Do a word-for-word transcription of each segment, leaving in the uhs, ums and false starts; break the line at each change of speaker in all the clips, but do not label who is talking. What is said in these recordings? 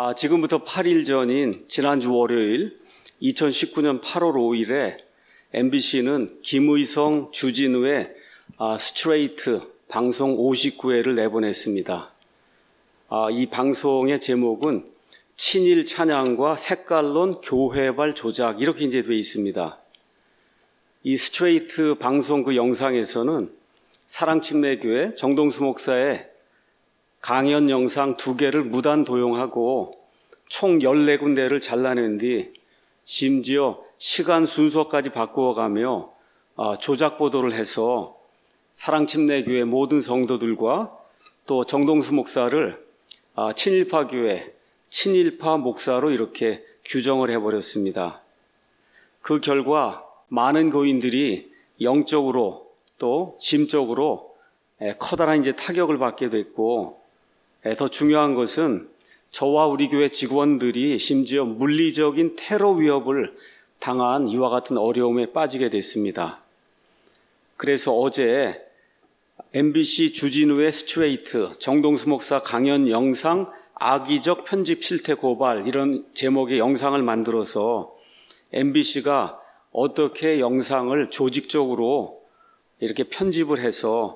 아, 지금부터 팔 일 전인 지난주 월요일 이천십구 년 팔월 오일에 엠비씨는 김의성, 주진우의 아, 스트레이트 방송 오십구 회를 내보냈습니다. 아, 이 방송의 제목은 친일 찬양과 색깔론 교회발 조작 이렇게 이제 되어 있습니다. 이 스트레이트 방송 그 영상에서는 사랑침례교회 정동수 목사의 강연 영상 두 개를 무단 도용하고 총 열네 군데를 잘라낸 뒤 심지어 시간 순서까지 바꾸어가며 조작 보도를 해서 사랑침례교회 모든 성도들과 또 정동수 목사를 친일파 교회, 친일파 목사로 이렇게 규정을 해버렸습니다. 그 결과 많은 교인들이 영적으로 또 심적으로 커다란 이제 타격을 받게 됐고, 더 중요한 것은 저와 우리 교회 직원들이 심지어 물리적인 테러 위협을 당한 이와 같은 어려움에 빠지게 됐습니다. 그래서 어제 엠비씨 주진우의 스트레이트, 정동수 목사 강연 영상 악의적 편집 실태 고발 이런 제목의 영상을 만들어서 엠비씨가 어떻게 영상을 조직적으로 이렇게 편집을 해서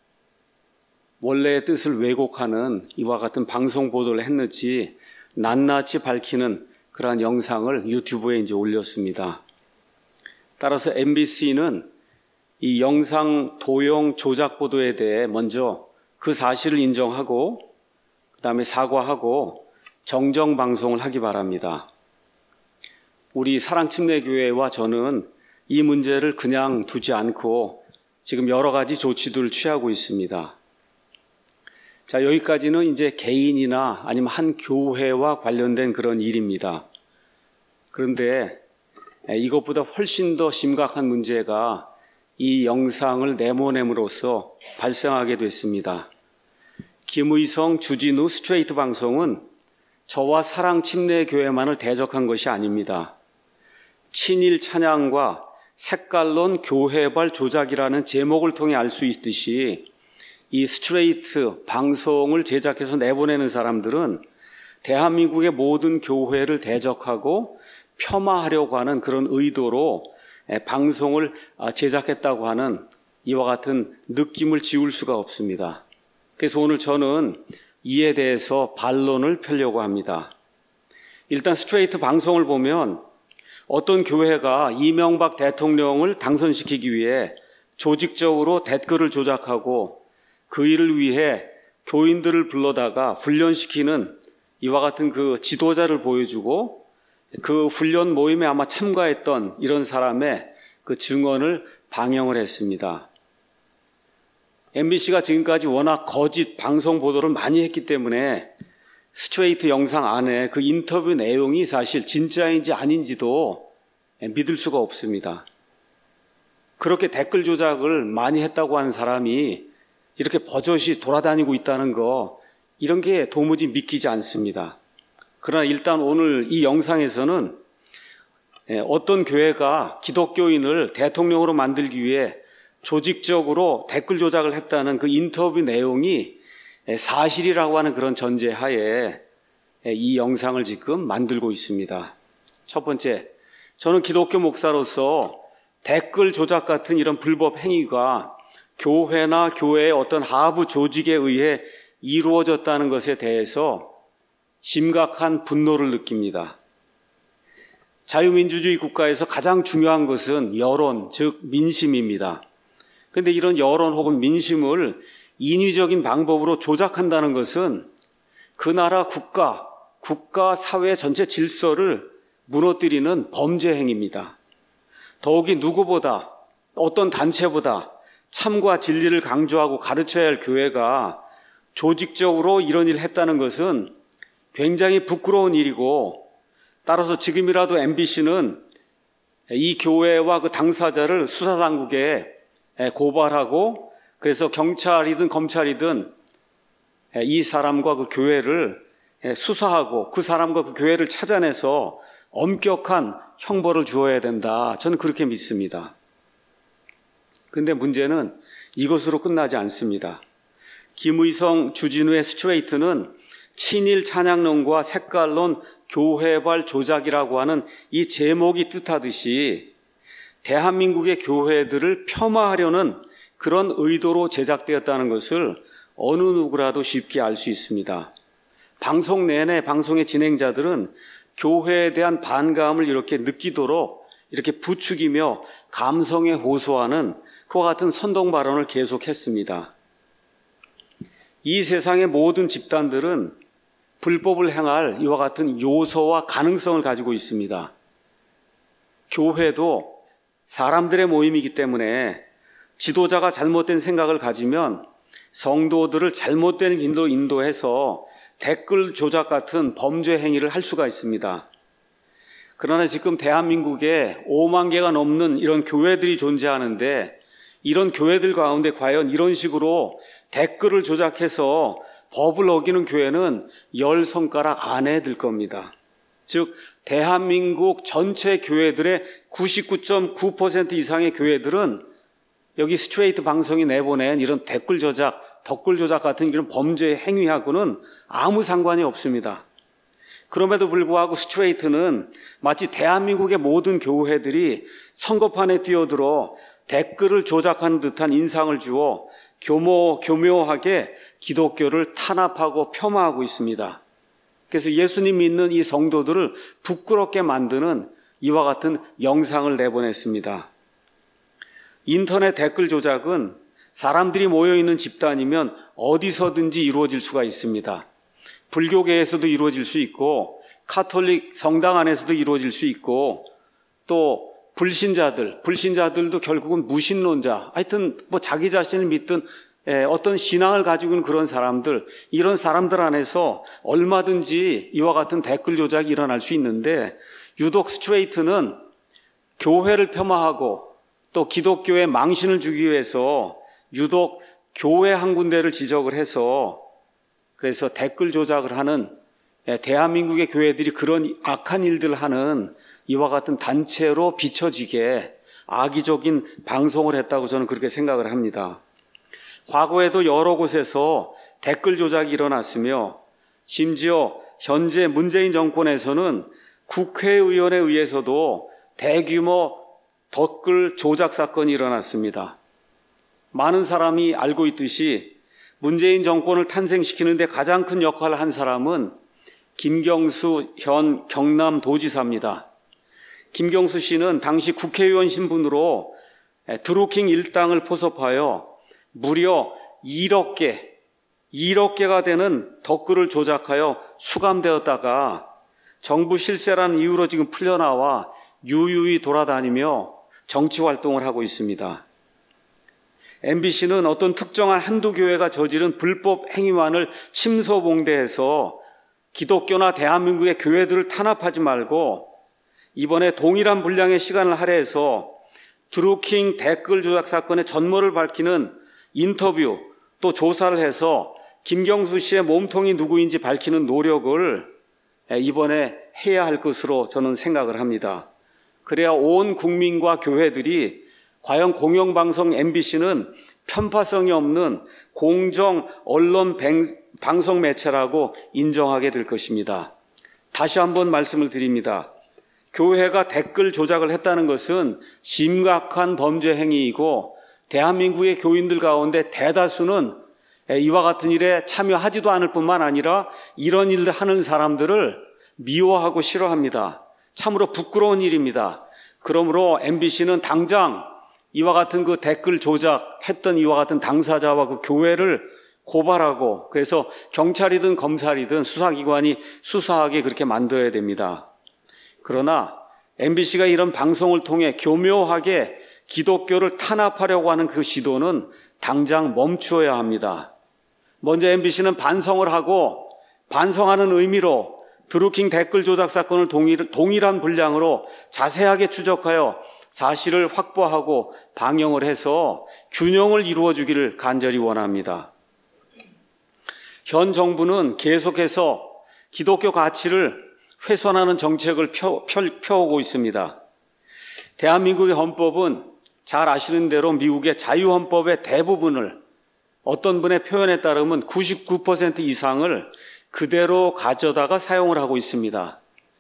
원래의 뜻을 왜곡하는 이와 같은 방송 보도를 했는지 낱낱이 밝히는 그러한 영상을 유튜브에 이제 올렸습니다. 따라서 엠비씨는 이 영상 도용 조작 보도에 대해 먼저 그 사실을 인정하고 그 다음에 사과하고 정정 방송을 하기 바랍니다. 우리 사랑침례교회와 저는 이 문제를 그냥 두지 않고 지금 여러 가지 조치들을 취하고 있습니다. 자, 여기까지는 이제 개인이나 아니면 한 교회와 관련된 그런 일입니다. 그런데 이것보다 훨씬 더 심각한 문제가 이 영상을 내보냄으로써 발생하게 됐습니다. 김의성, 주진우 스트레이트 방송은 저와 사랑침례교회만을 대적한 것이 아닙니다. 친일 찬양과 색깔론 교회발 조작이라는 제목을 통해 알 수 있듯이 이 스트레이트 방송을 제작해서 내보내는 사람들은 대한민국의 모든 교회를 대적하고 폄하하려고 하는 그런 의도로 방송을 제작했다고 하는 이와 같은 느낌을 지울 수가 없습니다. 그래서 오늘 저는 이에 대해서 반론을 펴려고 합니다. 일단 스트레이트 방송을 보면 어떤 교회가 이명박 대통령을 당선시키기 위해 조직적으로 댓글을 조작하고 그 일을 위해 교인들을 불러다가 훈련시키는 이와 같은 그 지도자를 보여주고 그 훈련 모임에 아마 참가했던 이런 사람의 그 증언을 방영을 했습니다. 엠비씨가 지금까지 워낙 거짓 방송 보도를 많이 했기 때문에 스트레이트 영상 안에 그 인터뷰 내용이 사실 진짜인지 아닌지도 믿을 수가 없습니다. 그렇게 댓글 조작을 많이 했다고 하는 사람이 이렇게 버젓이 돌아다니고 있다는 거, 이런 게 도무지 믿기지 않습니다. 그러나 일단 오늘 이 영상에서는 어떤 교회가 기독교인을 대통령으로 만들기 위해 조직적으로 댓글 조작을 했다는 그 인터뷰 내용이 사실이라고 하는 그런 전제하에 이 영상을 지금 만들고 있습니다. 첫 번째, 저는 기독교 목사로서 댓글 조작 같은 이런 불법 행위가 교회나 교회의 어떤 하부 조직에 의해 이루어졌다는 것에 대해서 심각한 분노를 느낍니다. 자유민주주의 국가에서 가장 중요한 것은 여론, 즉 민심입니다. 그런데 이런 여론 혹은 민심을 인위적인 방법으로 조작한다는 것은 그 나라 국가, 국가 사회 전체 질서를 무너뜨리는 범죄 행위입니다. 더욱이 누구보다 어떤 단체보다 참과 진리를 강조하고 가르쳐야 할 교회가 조직적으로 이런 일을 했다는 것은 굉장히 부끄러운 일이고, 따라서 지금이라도 엠비씨는 이 교회와 그 당사자를 수사당국에 고발하고, 그래서 경찰이든 검찰이든 이 사람과 그 교회를 수사하고 그 사람과 그 교회를 찾아내서 엄격한 형벌을 주어야 된다. 저는 그렇게 믿습니다. 그런데 문제는 이것으로 끝나지 않습니다. 김의성, 주진우의 스트레이트는 친일 찬양론과 색깔론 교회발 조작이라고 하는 이 제목이 뜻하듯이 대한민국의 교회들을 폄하하려는 그런 의도로 제작되었다는 것을 어느 누구라도 쉽게 알 수 있습니다. 방송 내내 방송의 진행자들은 교회에 대한 반감을 이렇게 느끼도록 이렇게 부추기며 감성에 호소하는 그와 같은 선동 발언을 계속했습니다. 이 세상의 모든 집단들은 불법을 행할 이와 같은 요소와 가능성을 가지고 있습니다. 교회도 사람들의 모임이기 때문에 지도자가 잘못된 생각을 가지면 성도들을 잘못된 길로 인도해서 댓글 조작 같은 범죄 행위를 할 수가 있습니다. 그러나 지금 대한민국에 오만 개가 넘는 이런 교회들이 존재하는데 이런 교회들 가운데 과연 이런 식으로 댓글을 조작해서 법을 어기는 교회는 열 손가락 안에 들 겁니다. 즉 대한민국 전체 교회들의 구십구 점 구 퍼센트 이상의 교회들은 여기 스트레이트 방송이 내보낸 이런 댓글 조작, 덧글 조작 같은 이런 범죄 행위하고는 아무 상관이 없습니다. 그럼에도 불구하고 스트레이트는 마치 대한민국의 모든 교회들이 선거판에 뛰어들어 댓글을 조작하는 듯한 인상을 주어 교모, 교묘하게 기독교를 탄압하고 폄하하고 있습니다. 그래서 예수님 믿는 이 성도들을 부끄럽게 만드는 이와 같은 영상을 내보냈습니다. 인터넷 댓글 조작은 사람들이 모여있는 집단이면 어디서든지 이루어질 수가 있습니다. 불교계에서도 이루어질 수 있고 카톨릭 성당 안에서도 이루어질 수 있고 또 불신자들, 불신자들도 결국은 무신론자, 하여튼 뭐 자기 자신을 믿든 어떤 신앙을 가지고 있는 그런 사람들, 이런 사람들 안에서 얼마든지 이와 같은 댓글 조작이 일어날 수 있는데 유독 스트레이트는 교회를 폄하하고 또 기독교에 망신을 주기 위해서 유독 교회 한 군데를 지적을 해서 그래서 댓글 조작을 하는 대한민국의 교회들이 그런 악한 일들을 하는 이와 같은 단체로 비춰지게 악의적인 방송을 했다고 저는 그렇게 생각을 합니다. 과거에도 여러 곳에서 댓글 조작이 일어났으며 심지어 현재 문재인 정권에서는 국회의원에 의해서도 대규모 댓글 조작 사건이 일어났습니다. 많은 사람이 알고 있듯이 문재인 정권을 탄생시키는 데 가장 큰 역할을 한 사람은 김경수 현 경남도지사입니다. 김경수 씨는 당시 국회의원 신분으로 드루킹 일당을 포섭하여 무려 일억 개, 일억 개가 되는 댓글을 조작하여 수감되었다가 정부 실세라는 이유로 지금 풀려나와 유유히 돌아다니며 정치활동을 하고 있습니다. 엠비씨는 어떤 특정한 한두 교회가 저지른 불법 행위만을 침소봉대해서 기독교나 대한민국의 교회들을 탄압하지 말고 이번에 동일한 분량의 시간을 할애해서 드루킹 댓글 조작 사건의 전모를 밝히는 인터뷰 또 조사를 해서 김경수 씨의 몸통이 누구인지 밝히는 노력을 이번에 해야 할 것으로 저는 생각을 합니다. 그래야 온 국민과 교회들이 과연 공영방송 엠비씨는 편파성이 없는 공정 언론 방송 매체라고 인정하게 될 것입니다. 다시 한번 말씀을 드립니다. 교회가 댓글 조작을 했다는 것은 심각한 범죄 행위이고 대한민국의 교인들 가운데 대다수는 이와 같은 일에 참여하지도 않을 뿐만 아니라 이런 일을 하는 사람들을 미워하고 싫어합니다. 참으로 부끄러운 일입니다. 그러므로 엠비씨는 당장 이와 같은 그 댓글 조작했던 이와 같은 당사자와 그 교회를 고발하고 그래서 경찰이든 검찰이든 수사기관이 수사하게 그렇게 만들어야 됩니다. 그러나 엠비씨가 이런 방송을 통해 교묘하게 기독교를 탄압하려고 하는 그 시도는 당장 멈추어야 합니다. 먼저 엠비씨는 반성을 하고 반성하는 의미로 드루킹 댓글 조작 사건을 동일, 동일한 분량으로 자세하게 추적하여 사실을 확보하고 방영을 해서 균형을 이루어주기를 간절히 원합니다. 현 정부는 계속해서 기독교 가치를 훼손하는 정책을 펴, 펴, 펴오고 있습니다. 대한민국의 헌법은 잘 아시는 대로 미국의 자유헌법의 대부분을 어떤 분의 표현에 따르면 구십구 퍼센트 이상을 그대로 가져다가 사용을 하고 있습니다.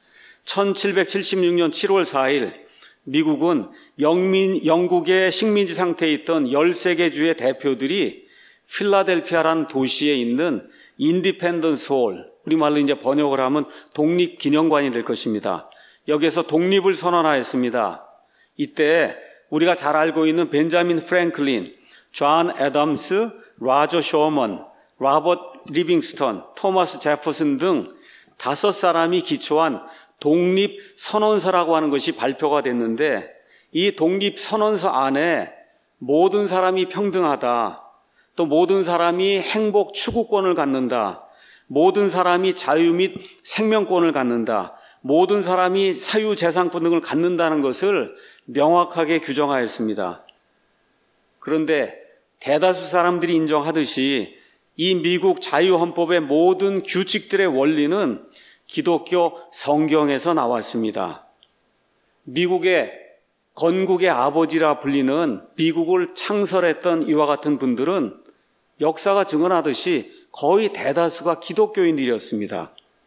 천칠백칠십육 년 칠월 사일 미국은 영민, 영국의 식민지 상태에 있던 열세 개 주의 대표들이 필라델피아라는 도시에 있는 인디펜던스 홀, 우리말로 이제 번역을 하면 독립기념관이 될 것입니다. 여기에서 독립을 선언하였습니다. 이때 우리가 잘 알고 있는 벤자민 프랭클린, 존 애덤스, 로저 쇼먼, 로버트 리빙스턴, 토마스 제퍼슨 등 다섯 사람이 기초한 독립선언서라고 하는 것이 발표가 됐는데, 이 독립선언서 안에 모든 사람이 평등하다, 또 모든 사람이 행복 추구권을 갖는다, 모든 사람이 자유 및 생명권을 갖는다, 모든 사람이 사유재산권 등을 갖는다는 것을 명확하게 규정하였습니다. 그런데 대다수 사람들이 인정하듯이 이 미국 자유헌법의 모든 규칙들의 원리는 기독교 성경에서 나왔습니다. 미국의 건국의 아버지라 불리는 미국을 창설했던 이와 같은 분들은 역사가 증언하듯이 거의 대다수가 기독교인들이었습니다.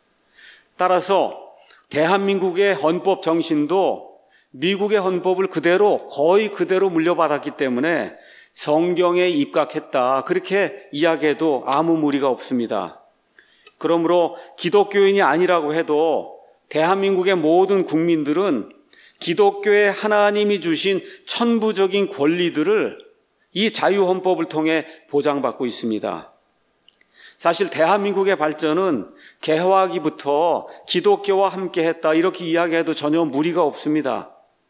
따라서 대한민국의 헌법 정신도 미국의 헌법을 그대로 거의 그대로 물려받았기 때문에 성경에 입각했다, 그렇게 이야기해도 아무 무리가 없습니다. 그러므로 기독교인이 아니라고 해도 대한민국의 모든 국민들은 기독교의 하나님이 주신 천부적인 권리들을 이 자유헌법을 통해 보장받고 있습니다. 사실 대한민국의 발전은 개화기부터 기독교와 함께했다, 이렇게 이야기해도 전혀 무리가 없습니다.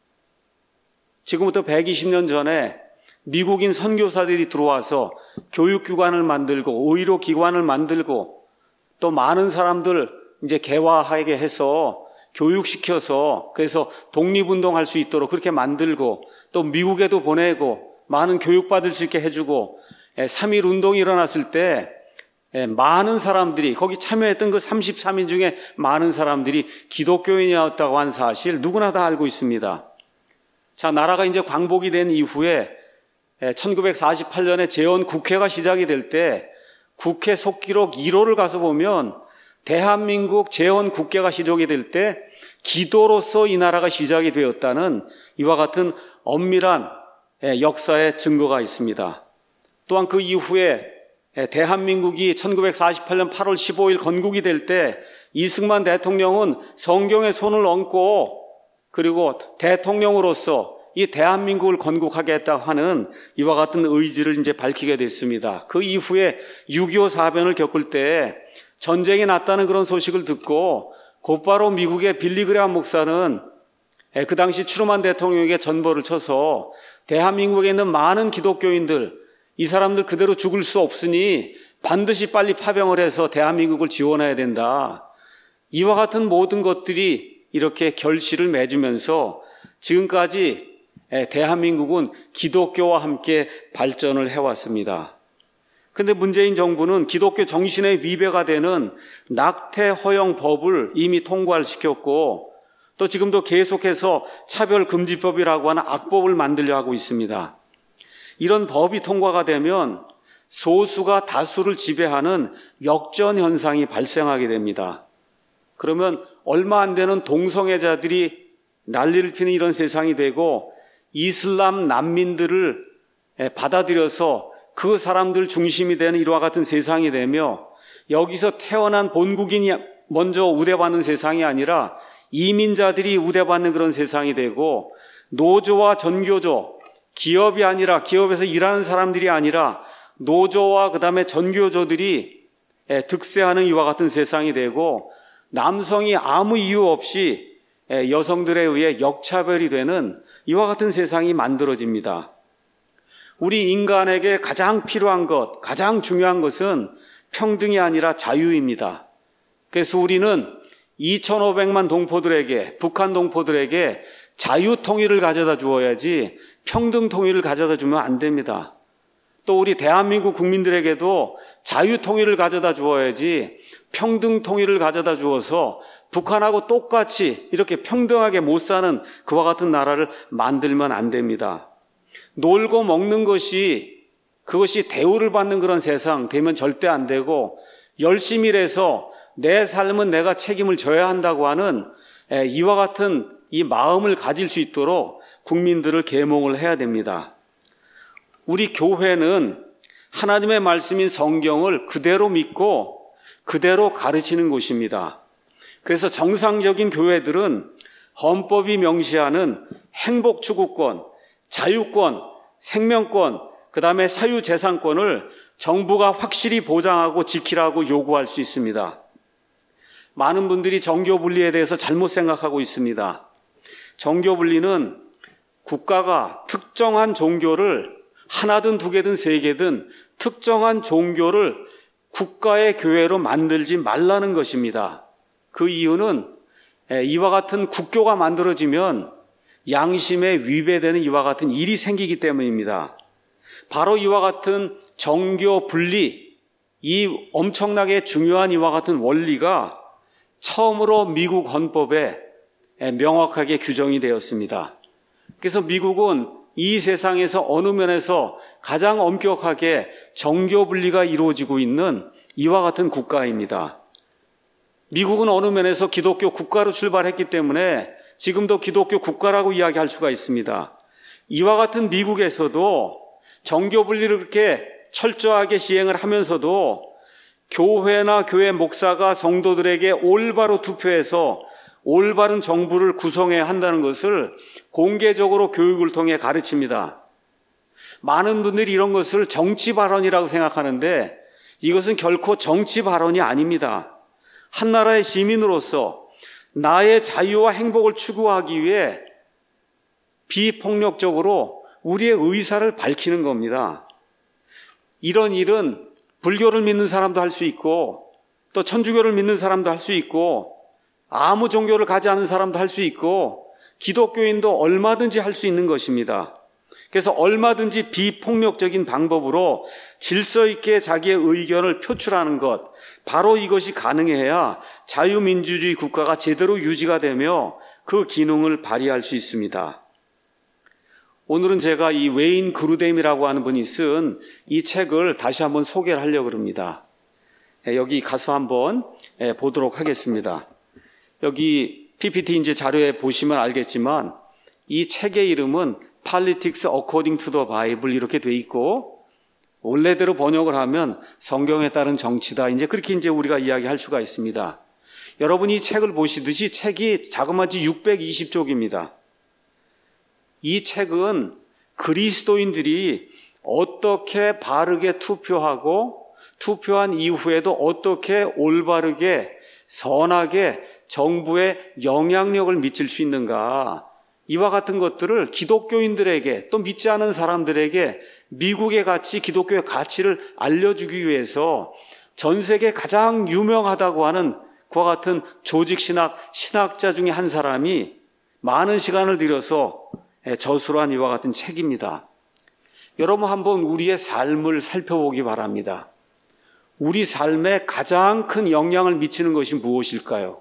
지금부터 백이십 년 전에 미국인 선교사들이 들어와서 교육기관을 만들고 의료기관을 만들고 또 많은 사람들 이제 개화하게 해서 교육시켜서 그래서 독립운동할 수 있도록 그렇게 만들고 또 미국에도 보내고 많은 교육받을 수 있게 해주고 삼일 운동이 일어났을 때 많은 사람들이 거기 참여했던 그 삼십삼 인 중에 많은 사람들이 기독교인이었다고 한 사실 누구나 다 알고 있습니다. 자, 나라가 이제 광복이 된 이후에 천구백사십팔 년에 재헌국회가 시작이 될 때 국회 속기록 일 호를 가서 보면 대한민국 재헌국회가 시작이 될 때 기도로서 이 나라가 시작이 되었다는 이와 같은 엄밀한 역사의 증거가 있습니다. 또한 그 이후에 대한민국이 천구백사십팔 년 팔월 십오일 건국이 될 때 이승만 대통령은 성경에 손을 얹고 그리고 대통령으로서 이 대한민국을 건국하겠다 하는 이와 같은 의지를 이제 밝히게 됐습니다. 그 이후에 육이오 사변을 겪을 때 전쟁이 났다는 그런 소식을 듣고 곧바로 미국의 빌리그레함 목사는 그 당시 트루먼 대통령에게 전보를 쳐서 대한민국에 있는 많은 기독교인들, 이 사람들 그대로 죽을 수 없으니 반드시 빨리 파병을 해서 대한민국을 지원해야 된다. 이와 같은 모든 것들이 이렇게 결실을 맺으면서 지금까지 대한민국은 기독교와 함께 발전을 해왔습니다. 그런데 문재인 정부는 기독교 정신에 위배가 되는 낙태 허용 법을 이미 통과를 시켰고 또 지금도 계속해서 차별금지법이라고 하는 악법을 만들려 하고 있습니다. 이런 법이 통과가 되면 소수가 다수를 지배하는 역전 현상이 발생하게 됩니다. 그러면 얼마 안 되는 동성애자들이 난리를 피는 이런 세상이 되고 이슬람 난민들을 받아들여서 그 사람들 중심이 되는 이와 같은 세상이 되며 여기서 태어난 본국인이 먼저 우대받는 세상이 아니라 이민자들이 우대받는 그런 세상이 되고 노조와 전교조, 기업이 아니라 기업에서 일하는 사람들이 아니라 노조와 그 다음에 전교조들이 득세하는 이와 같은 세상이 되고 남성이 아무 이유 없이 여성들에 의해 역차별이 되는 이와 같은 세상이 만들어집니다. 우리 인간에게 가장 필요한 것, 가장 중요한 것은 평등이 아니라 자유입니다. 그래서 우리는 이천오백만 동포들에게, 북한 동포들에게 자유 통일을 가져다 주어야지 평등 통일을 가져다 주면 안 됩니다. 또 우리 대한민국 국민들에게도 자유 통일을 가져다 주어야지 평등 통일을 가져다 주어서 북한하고 똑같이 이렇게 평등하게 못 사는 그와 같은 나라를 만들면 안 됩니다. 놀고 먹는 것이 그것이 대우를 받는 그런 세상 되면 절대 안 되고 열심히 일해서 내 삶은 내가 책임을 져야 한다고 하는 이와 같은 이 마음을 가질 수 있도록 국민들을 계몽을 해야 됩니다. 우리 교회는 하나님의 말씀인 성경을 그대로 믿고 그대로 가르치는 곳입니다. 그래서 정상적인 교회들은 헌법이 명시하는 행복 추구권, 자유권, 생명권, 그 다음에 사유재산권을 정부가 확실히 보장하고 지키라고 요구할 수 있습니다. 많은 분들이 정교분리에 대해서 잘못 생각하고 있습니다. 정교분리는 국가가 특정한 종교를 하나든 두 개든 세 개든 특정한 종교를 국가의 교회로 만들지 말라는 것입니다. 그 이유는 이와 같은 국교가 만들어지면 양심에 위배되는 이와 같은 일이 생기기 때문입니다. 바로 이와 같은 정교 분리, 이 엄청나게 중요한 이와 같은 원리가 처음으로 미국 헌법에 명확하게 규정이 되었습니다. 그래서 미국은 이 세상에서 어느 면에서 가장 엄격하게 정교 분리가 이루어지고 있는 이와 같은 국가입니다. 미국은 어느 면에서 기독교 국가로 출발했기 때문에 지금도 기독교 국가라고 이야기할 수가 있습니다. 이와 같은 미국에서도 정교 분리를 그렇게 철저하게 시행을 하면서도 교회나 교회 목사가 성도들에게 올바로 투표해서 올바른 정부를 구성해야 한다는 것을 공개적으로 교육을 통해 가르칩니다. 많은 분들이 이런 것을 정치 발언이라고 생각하는데 이것은 결코 정치 발언이 아닙니다. 한 나라의 시민으로서 나의 자유와 행복을 추구하기 위해 비폭력적으로 우리의 의사를 밝히는 겁니다. 이런 일은 불교를 믿는 사람도 할 수 있고 또 천주교를 믿는 사람도 할 수 있고 아무 종교를 가지 않은 사람도 할 수 있고 기독교인도 얼마든지 할 수 있는 것입니다. 그래서 얼마든지 비폭력적인 방법으로 질서 있게 자기의 의견을 표출하는 것, 바로 이것이 가능해야 자유민주주의 국가가 제대로 유지가 되며 그 기능을 발휘할 수 있습니다. 오늘은 제가 이 웨인 그루뎀이라고 하는 분이 쓴 이 책을 다시 한번 소개를 하려고 합니다. 여기 가서 한번 보도록 하겠습니다. 여기 피피티 이제 자료에 보시면 알겠지만 이 책의 이름은 Politics According to the Bible 이렇게 돼 있고 원래대로 번역을 하면 성경에 따른 정치다. 이제 그렇게 이제 우리가 이야기할 수가 있습니다. 여러분이 이 책을 보시듯이 책이 자그마치 육백이십 쪽입니다. 이 책은 그리스도인들이 어떻게 바르게 투표하고 투표한 이후에도 어떻게 올바르게 선하게 정부에 영향력을 미칠 수 있는가, 이와 같은 것들을 기독교인들에게 또 믿지 않은 사람들에게 미국의 가치, 기독교의 가치를 알려주기 위해서 전 세계 가장 유명하다고 하는 그와 같은 조직신학 신학자 중에 한 사람이 많은 시간을 들여서 저술한 이와 같은 책입니다. 여러분 한번 우리의 삶을 살펴보기 바랍니다. 우리 삶에 가장 큰 영향을 미치는 것이 무엇일까요?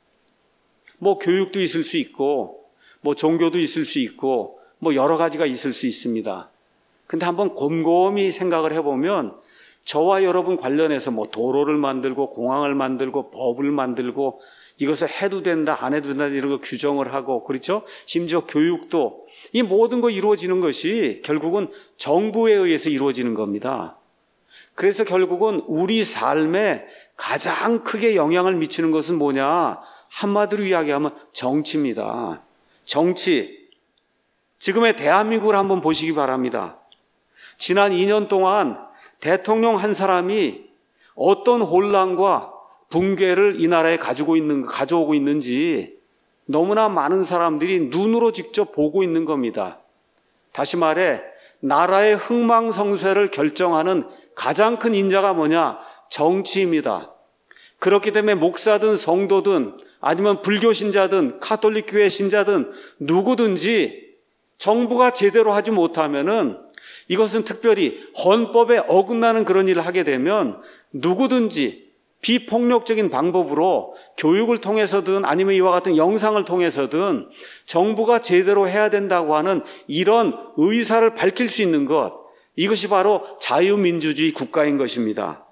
뭐 교육도 있을 수 있고 뭐 종교도 있을 수 있고 뭐 여러 가지가 있을 수 있습니다. 근데 한번 곰곰이 생각을 해보면 저와 여러분 관련해서 뭐 도로를 만들고 공항을 만들고 법을 만들고 이것을 해도 된다 안 해도 된다 이런 거 규정을 하고 그렇죠? 심지어 교육도 이 모든 거 이루어지는 것이 결국은 정부에 의해서 이루어지는 겁니다. 그래서 결국은 우리 삶에 가장 크게 영향을 미치는 것은 뭐냐? 한마디로 이야기하면 정치입니다. 정치. 지금의 대한민국을 한번 보시기 바랍니다. 지난 이 년 동안 대통령 한 사람이 어떤 혼란과 붕괴를 이 나라에 가지고 있는, 가져오고 있는지 너무나 많은 사람들이 눈으로 직접 보고 있는 겁니다. 다시 말해, 나라의 흥망성쇠를 결정하는 가장 큰 인자가 뭐냐? 정치입니다. 그렇기 때문에 목사든 성도든 아니면 불교 신자든 카톨릭 교회 신자든 누구든지 정부가 제대로 하지 못하면은 이것은 특별히 헌법에 어긋나는 그런 일을 하게 되면 누구든지 비폭력적인 방법으로 교육을 통해서든 아니면 이와 같은 영상을 통해서든 정부가 제대로 해야 된다고 하는 이런 의사를 밝힐 수 있는 것, 이것이 바로 자유민주주의 국가인 것입니다.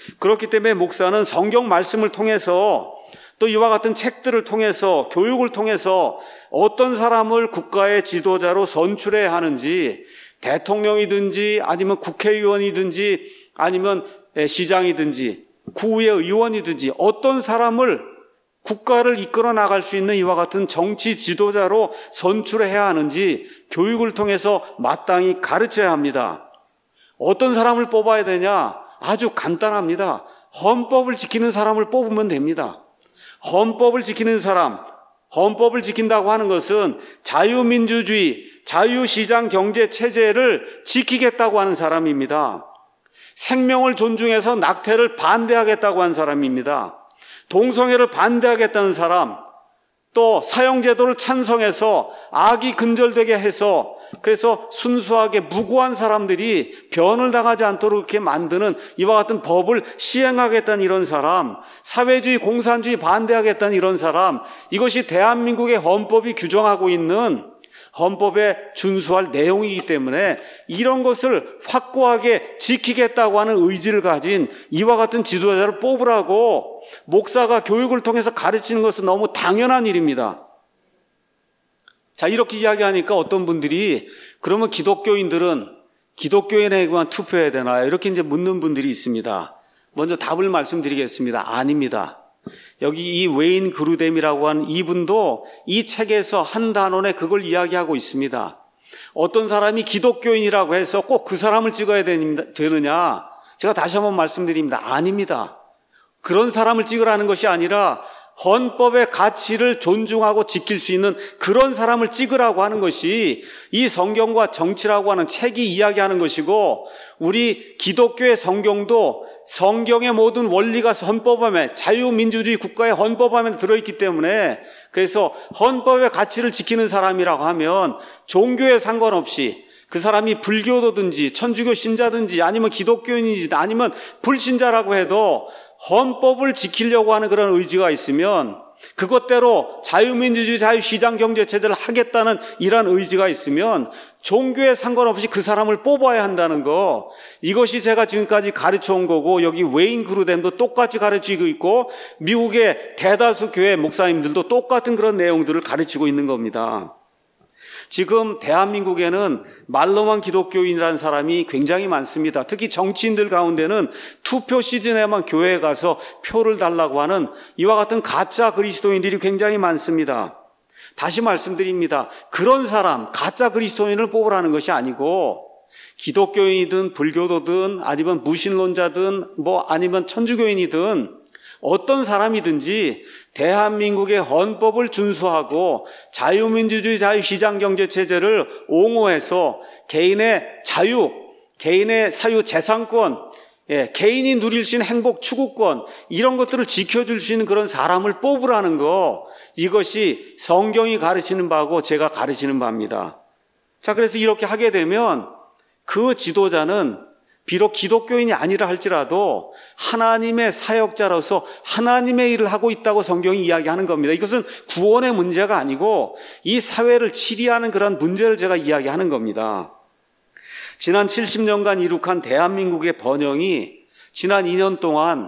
그렇기 때문에 목사는 성경 말씀을 통해서 또 이와 같은 책들을 통해서 교육을 통해서 어떤 사람을 국가의 지도자로 선출해야 하는지, 대통령이든지 아니면 국회의원이든지 아니면 시장이든지 구의 의원이든지 어떤 사람을 국가를 이끌어 나갈 수 있는 이와 같은 정치 지도자로 선출해야 하는지 교육을 통해서 마땅히 가르쳐야 합니다. 어떤 사람을 뽑아야 되냐? 아주 간단합니다. 헌법을 지키는 사람을 뽑으면 됩니다. 헌법을 지키는 사람, 헌법을 지킨다고 하는 것은 자유민주주의, 자유시장 경제 체제를 지키겠다고 하는 사람입니다. 생명을 존중해서 낙태를 반대하겠다고 하는 사람입니다. 동성애를 반대하겠다는 사람, 또 사형제도를 찬성해서 악이 근절되게 해서 그래서 순수하게 무고한 사람들이 변을 당하지 않도록 이렇게 만드는 이와 같은 법을 시행하겠다는 이런 사람, 사회주의, 공산주의 반대하겠다는 이런 사람, 이것이 대한민국의 헌법이 규정하고 있는 헌법에 준수할 내용이기 때문에 이런 것을 확고하게 지키겠다고 하는 의지를 가진 이와 같은 지도자를 뽑으라고 목사가 교육을 통해서 가르치는 것은 너무 당연한 일입니다. 자, 이렇게 이야기하니까 어떤 분들이 그러면 기독교인들은 기독교인에게만 투표해야 되나요? 이렇게 이제 묻는 분들이 있습니다. 먼저 답을 말씀드리겠습니다. 아닙니다. 여기 이 웨인 그루뎀이라고 하는 이분도 이 책에서 한 단원에 그걸 이야기하고 있습니다. 어떤 사람이 기독교인이라고 해서 꼭 그 사람을 찍어야 되느냐? 제가 다시 한번 말씀드립니다. 아닙니다. 그런 사람을 찍으라는 것이 아니라 헌법의 가치를 존중하고 지킬 수 있는 그런 사람을 찍으라고 하는 것이 이 성경과 정치라고 하는 책이 이야기하는 것이고, 우리 기독교의 성경도 성경의 모든 원리가 헌법함에, 자유민주주의 국가의 헌법함에 들어있기 때문에, 그래서 헌법의 가치를 지키는 사람이라고 하면 종교에 상관없이 그 사람이 불교도든지 천주교 신자든지 아니면 기독교인이지 아니면 불신자라고 해도 헌법을 지키려고 하는 그런 의지가 있으면, 그것대로 자유민주주의 자유시장경제체제를 하겠다는 이러한 의지가 있으면 종교에 상관없이 그 사람을 뽑아야 한다는 거, 이것이 제가 지금까지 가르쳐온 거고, 여기 웨인 그루뎀도 똑같이 가르치고 있고 미국의 대다수 교회 목사님들도 똑같은 그런 내용들을 가르치고 있는 겁니다. 지금 대한민국에는 말로만 기독교인이라는 사람이 굉장히 많습니다. 특히 정치인들 가운데는 투표 시즌에만 교회에 가서 표를 달라고 하는 이와 같은 가짜 그리스도인들이 굉장히 많습니다. 다시 말씀드립니다. 그런 사람, 가짜 그리스도인을 뽑으라는 것이 아니고, 기독교인이든 불교도든 아니면 무신론자든 뭐 아니면 천주교인이든 어떤 사람이든지 대한민국의 헌법을 준수하고 자유민주주의 자유시장경제체제를 옹호해서 개인의 자유, 개인의 사유 재산권, 예, 개인이 누릴 수 있는 행복 추구권, 이런 것들을 지켜줄 수 있는 그런 사람을 뽑으라는 거, 이것이 성경이 가르치는 바고 제가 가르치는 바입니다. 자, 그래서 이렇게 하게 되면 그 지도자는 비록 기독교인이 아니라 할지라도 하나님의 사역자로서 하나님의 일을 하고 있다고 성경이 이야기하는 겁니다. 이것은 구원의 문제가 아니고 이 사회를 치리하는 그런 문제를 제가 이야기하는 겁니다. 지난 칠십 년간 이룩한 대한민국의 번영이 지난 이 년 동안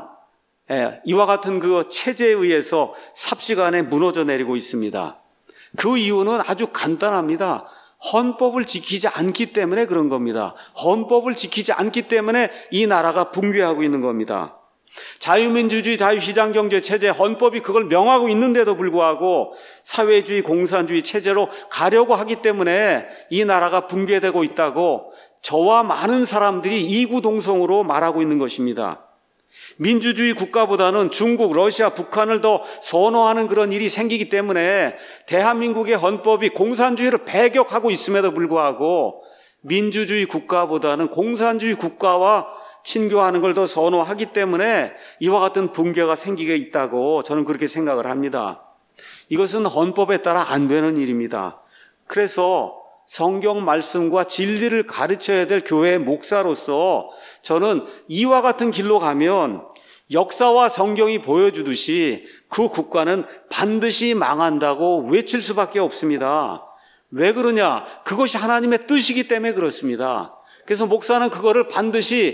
이와 같은 그 체제에 의해서 삽시간에 무너져 내리고 있습니다. 그 이유는 아주 간단합니다. 헌법을 지키지 않기 때문에 그런 겁니다. 헌법을 지키지 않기 때문에 이 나라가 붕괴하고 있는 겁니다. 자유민주주의 자유시장경제체제, 헌법이 그걸 명하고 있는데도 불구하고 사회주의 공산주의 체제로 가려고 하기 때문에 이 나라가 붕괴되고 있다고 저와 많은 사람들이 이구동성으로 말하고 있는 것입니다. 민주주의 국가보다는 중국, 러시아, 북한을 더 선호하는 그런 일이 생기기 때문에 대한민국의 헌법이 공산주의를 배격하고 있음에도 불구하고 민주주의 국가보다는 공산주의 국가와 친교하는 걸 더 선호하기 때문에 이와 같은 붕괴가 생기게 있다고 저는 그렇게 생각을 합니다. 이것은 헌법에 따라 안 되는 일입니다. 그래서 성경 말씀과 진리를 가르쳐야 될 교회의 목사로서 저는 이와 같은 길로 가면 역사와 성경이 보여주듯이 그 국가는 반드시 망한다고 외칠 수밖에 없습니다. 왜 그러냐? 그것이 하나님의 뜻이기 때문에 그렇습니다. 그래서 목사는 그거를 반드시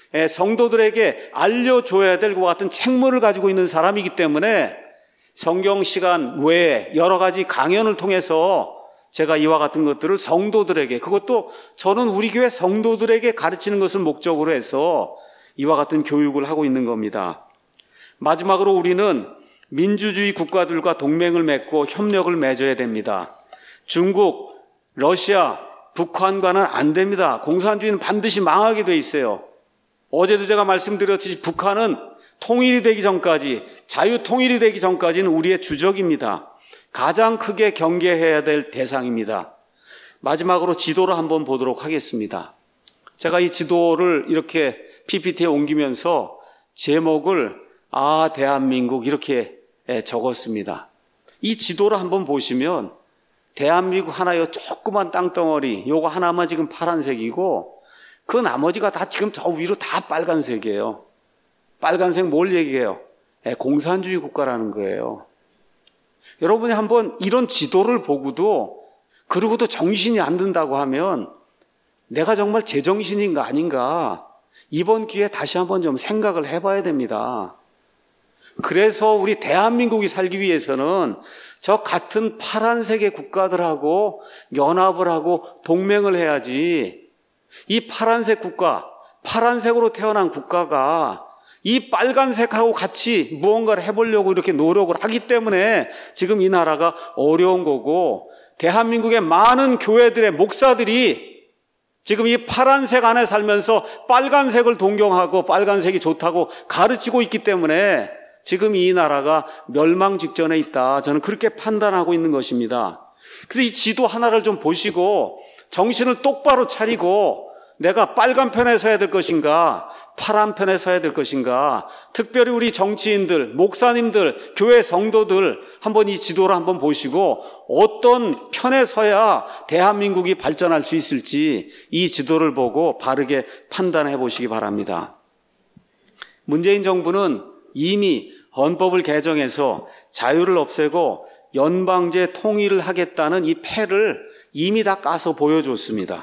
성도들에게 알려줘야 될 것 같은 책무를 가지고 있는 사람이기 때문에 성경 시간 외에 여러 가지 강연을 통해서 제가 이와 같은 것들을 성도들에게, 그것도 저는 우리 교회 성도들에게 가르치는 것을 목적으로 해서 이와 같은 교육을 하고 있는 겁니다. 마지막으로 우리는 민주주의 국가들과 동맹을 맺고 협력을 맺어야 됩니다. 중국, 러시아, 북한과는 안 됩니다. 공산주의는 반드시 망하게 돼 있어요. 어제도 제가 말씀드렸듯이 북한은 통일이 되기 전까지, 자유 통일이 되기 전까지는 우리의 주적입니다. 가장 크게 경계해야 될 대상입니다. 마지막으로 지도를 한번 보도록 하겠습니다. 제가 이 지도를 이렇게 피피티에 옮기면서 제목을 아 대한민국 이렇게 적었습니다. 이 지도를 한번 보시면 대한민국 하나요 조그만 땅덩어리, 요거 하나만 지금 파란색이고 그 나머지가 다 지금 저 위로 다 빨간색이에요. 빨간색 뭘 얘기해요? 공산주의 국가라는 거예요. 여러분이 한번 이런 지도를 보고도 그러고도 정신이 안 든다고 하면 내가 정말 제정신인가 아닌가 이번 기회에 다시 한번 좀 생각을 해봐야 됩니다. 그래서 우리 대한민국이 살기 위해서는 저 같은 파란색의 국가들하고 연합을 하고 동맹을 해야지, 이 파란색 국가, 파란색으로 태어난 국가가 이 빨간색하고 같이 무언가를 해보려고 이렇게 노력을 하기 때문에 지금 이 나라가 어려운 거고, 대한민국의 많은 교회들의 목사들이 지금 이 파란색 안에 살면서 빨간색을 동경하고 빨간색이 좋다고 가르치고 있기 때문에 지금 이 나라가 멸망 직전에 있다. 저는 그렇게 판단하고 있는 것입니다. 그래서 이 지도 하나를 좀 보시고 정신을 똑바로 차리고 내가 빨간 편에 서야 될 것인가, 파란 편에 서야 될 것인가, 특별히 우리 정치인들, 목사님들, 교회 성도들 한번 이 지도를 한번 보시고 어떤 편에 서야 대한민국이 발전할 수 있을지 이 지도를 보고 바르게 판단해 보시기 바랍니다. 문재인 정부는 이미 헌법을 개정해서 자유를 없애고 연방제 통일을 하겠다는 이 패를 이미 다 까서 보여줬습니다.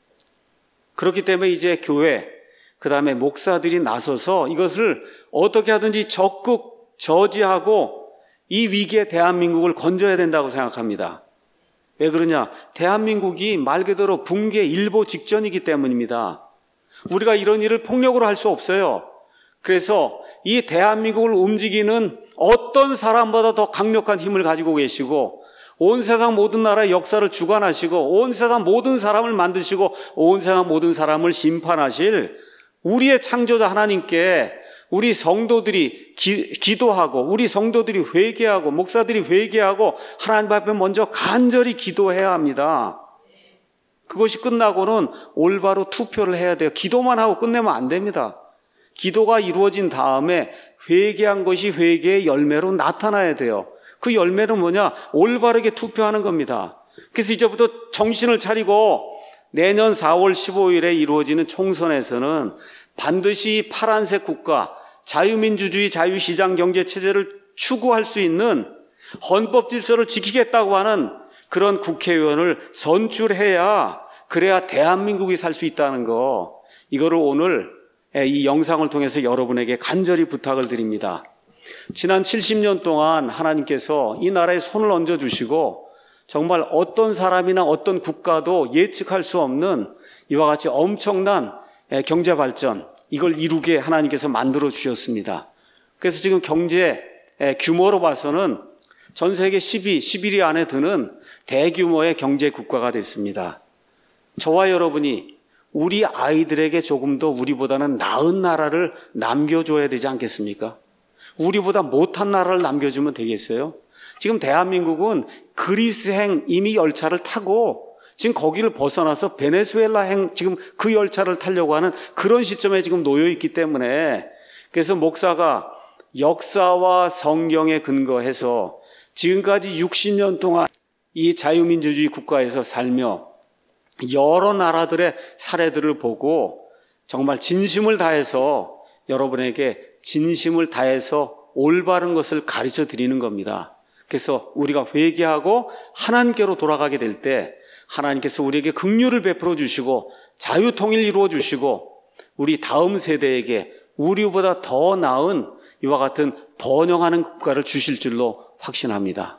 그렇기 때문에 이제 교회, 그 다음에 목사들이 나서서 이것을 어떻게 하든지 적극 저지하고 이 위기에 대한민국을 건져야 된다고 생각합니다. 왜 그러냐? 대한민국이 말 그대로 붕괴 일보 직전이기 때문입니다. 우리가 이런 일을 폭력으로 할 수 없어요. 그래서 이 대한민국을 움직이는 어떤 사람보다 더 강력한 힘을 가지고 계시고 온 세상 모든 나라의 역사를 주관하시고 온 세상 모든 사람을 만드시고 온 세상 모든 사람을 심판하실 우리의 창조자 하나님께 우리 성도들이 기, 기도하고 우리 성도들이 회개하고 목사들이 회개하고 하나님 앞에 먼저 간절히 기도해야 합니다. 그것이 끝나고는 올바로 투표를 해야 돼요. 기도만 하고 끝내면 안 됩니다. 기도가 이루어진 다음에 회개한 것이 회개의 열매로 나타나야 돼요. 그 열매는 뭐냐? 올바르게 투표하는 겁니다. 그래서 이제부터 정신을 차리고 내년 사월 십오일에 이루어지는 총선에서는 반드시 파란색 국가, 자유민주주의, 자유시장 경제체제를 추구할 수 있는 헌법 질서를 지키겠다고 하는 그런 국회의원을 선출해야, 그래야 대한민국이 살 수 있다는 거, 이거를 오늘 이 영상을 통해서 여러분에게 간절히 부탁을 드립니다. 지난 칠십 년 동안 하나님께서 이 나라에 손을 얹어주시고 정말 어떤 사람이나 어떤 국가도 예측할 수 없는 이와 같이 엄청난 경제 발전, 이걸 이루게 하나님께서 만들어 주셨습니다. 그래서 지금 경제 규모로 봐서는 전 세계 십이, 십일 위 안에 드는 대규모의 경제 국가가 됐습니다. 저와 여러분이 우리 아이들에게 조금 더 우리보다는 나은 나라를 남겨줘야 되지 않겠습니까? 우리보다 못한 나라를 남겨주면 되겠어요? 지금 대한민국은 그리스행 이미 열차를 타고 지금 거기를 벗어나서 베네수엘라행 지금 그 열차를 타려고 하는 그런 시점에 지금 놓여 있기 때문에, 그래서 목사가 역사와 성경에 근거해서 지금까지 육십 년 동안 이 자유민주주의 국가에서 살며 여러 나라들의 사례들을 보고 정말 진심을 다해서 여러분에게 진심을 다해서 올바른 것을 가르쳐 드리는 겁니다. 그래서 우리가 회개하고 하나님께로 돌아가게 될 때 하나님께서 우리에게 긍휼을 베풀어 주시고 자유통일 이루어 주시고 우리 다음 세대에게 우리보다 더 나은 이와 같은 번영하는 국가를 주실 줄로 확신합니다.